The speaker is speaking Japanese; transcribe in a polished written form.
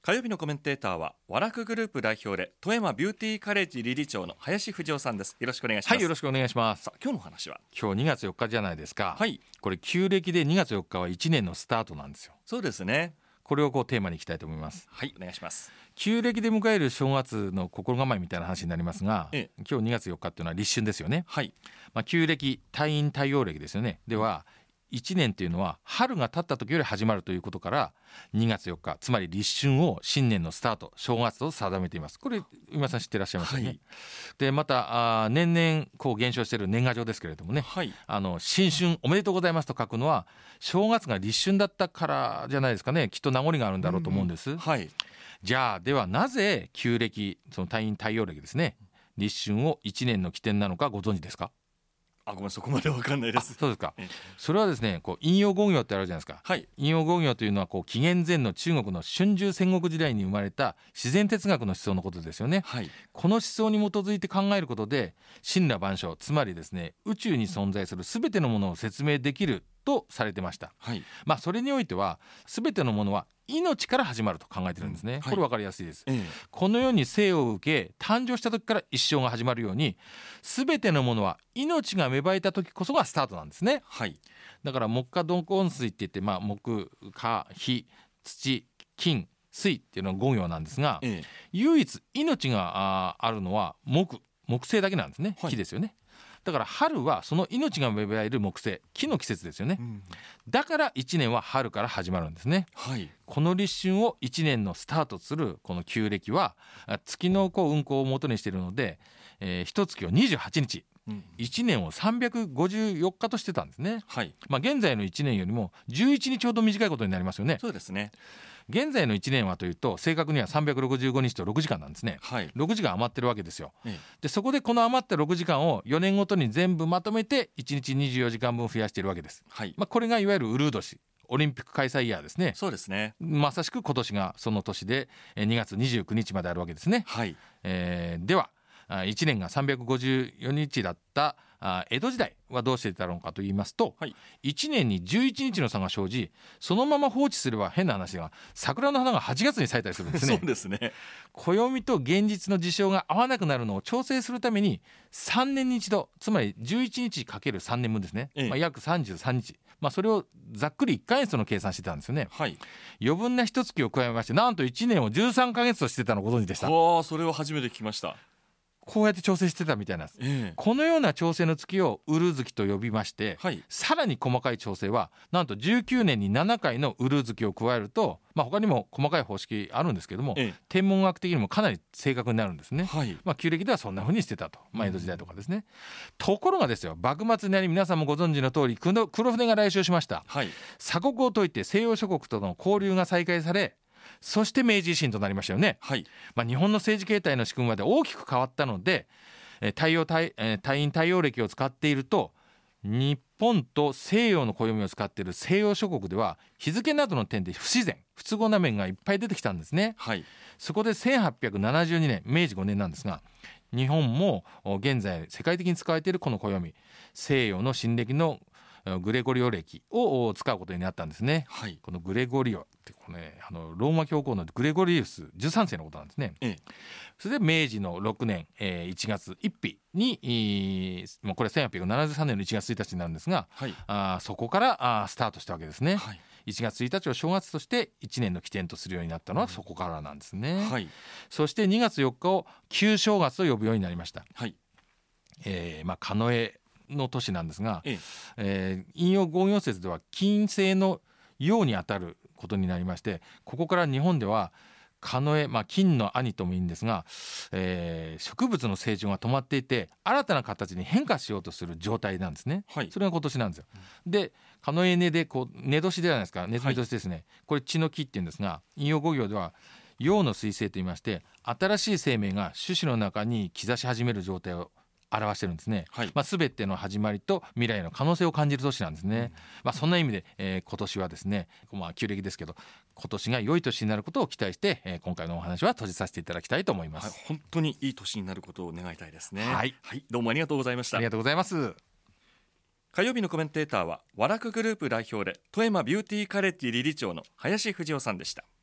火曜日のコメンテーターはワラクグループ代表で富山ビューティーカレッジ理事長の林藤夫さんです。よろしくお願いします。 はい、よろしくお願いします。 さあ、今日の話は今日2月4日じゃないですか。 はい、 これ旧暦で2月4日は1年のスタートなんですよ。 そうですね。 これをテーマにいきたいと思います。 はい、お願いします。 旧暦で迎える正月の心構えみたいな話になりますが、今日2月4日っていうのは立春ですよね。 はい、 旧暦、太陰太陽暦ですよね。では1年というのは春が経った時より始まるということから2月4日、つまり立春を新年のスタート、正月と定めています。これ今さん知ってらっしゃいますよね。はい、でまた年々減少している年賀状ですけれどもね、 はい、 新春おめでとうございますと書くのは正月が立春だったからじゃないですかね。きっと名残があるんだろうと思うんです。 はい、 じゃあではなぜ旧暦、その太陰太陽暦ですね、立春を1年の起点なのかご存知ですか？ ごめん、そこまで分かんないです。 そうですか。それはですね、陰陽五行ってあるじゃないですか。 はい、 陰陽五行というのは紀元前の中国の春秋戦国時代に生まれた自然哲学の思想のことですよね。はい、この思想に基づいて考えることで神羅万象、つまりですね、宇宙に存在する全てのものを説明できるとされてました。はい、それにおいては全てのものは命から始まると考えてるんですね。これ分かりやすいです。この世に生を受け誕生した時から一生が始まるように、全てのものは命が芽生えた時こそがスタートなんですね。はい、だから木火土金水って言って、木火火土金水っていうのが五行なんですが、唯一命があるのは木星だけなんですね。木ですよね。だから春はその命が芽生える木星、木の季節ですよね。だから1年は春から始まるんですね。はい、この立春を1年のスタートするこの旧暦は月の運行を元にしているので、一月を28日、1年を354日としてたんですね。はい、現在の1年よりも11日ほど短いことになりますよね。 そうですね。 現在の1年はというと正確には365日と6時間なんですね。はい、6時間余ってるわけですよ。でそこでこの余った6時間を4年ごとに全部まとめて1日24時間分増やしているわけです。はい、これがいわゆるウルー年、オリンピック開催イヤーですね。そうですね。まさしく今年がその年で2月29日まであるわけですね。はい、では1年が354日だった江戸時代はどうしていたのかと言いますと、1年に11日の差が生じ、そのまま放置すれば変な話が桜の花が8月に咲いたりするんですね。そうですね。暦と現実の事象が合わなくなるのを調整するために3年に一度、つまり11日かける3年分ですね、約33日、それをざっくり1ヶ月の計算してたんですよね。はい、余分な一月を加えまして、なんと1年を13ヶ月としてたのをご存知でした？ それを初めて聞きました。 こうやって調整してたみたいなんです。このような調整の月をウルー月と呼びまして、さらに細かい調整はなんと19年に7回のウルー月を加えると、他にも細かい方式あるんですけども、天文学的にもかなり正確になるんですね。旧暦ではそんな風にしてたと、江戸時代とかですね。ところがですよ、幕末になり皆さんもご存知の通り黒船が来襲しました。鎖国を解いて西洋諸国との交流が再開され、そして明治維新となりましたよね。はい、日本の政治形態の仕組みまで大きく変わったので、太陰太陽暦を使っていると、日本と西洋の暦を使っている西洋諸国では日付などの点で不自然不都合な面がいっぱい出てきたんですね。はい、そこで1872年明治5年なんですが、日本も現在世界的に使われているこの暦、西洋の新暦のグレゴリオ暦を使うことになったんですね。はい、このグレゴリオってローマ教皇のグレゴリウス13世のことなんですね。それで明治の6年、1月1日に、これ1873年の1月1日になるんですが、そこからスタートしたわけですね。はい、1月1日を正月として1年の起点とするようになったのはそこからなんですね。はい、そして2月4日を旧正月と呼ぶようになりました。はい、庚の年なんですが、陰陽五行説では金星の陽にあたることになりまして、ここから日本では庚、金の兄ともいいんですが、植物の成長が止まっていて新たな形に変化しようとする状態なんですね。はい、それが今年なんですよ。で庚根で根年ではないですか、ネズミ年ですね。これ血の木っていうんですが、陰陽五行では陽の彗星といいまして、新しい生命が種子の中に兆し始める状態を表してるんですね。はい、全ての始まりと未来の可能性を感じる年なんですね。そんな意味で、今年はですね、旧暦ですけど今年が良い年になることを期待して、今回のお話は閉じさせていただきたいと思います。 本当にいい年になることを願いたいですね。 はい、 どうもありがとうございました。 ありがとうございます。 火曜日のコメンテーターはワラクグループ代表で富山ビューティーカレッジ理事長の林藤夫さんでした。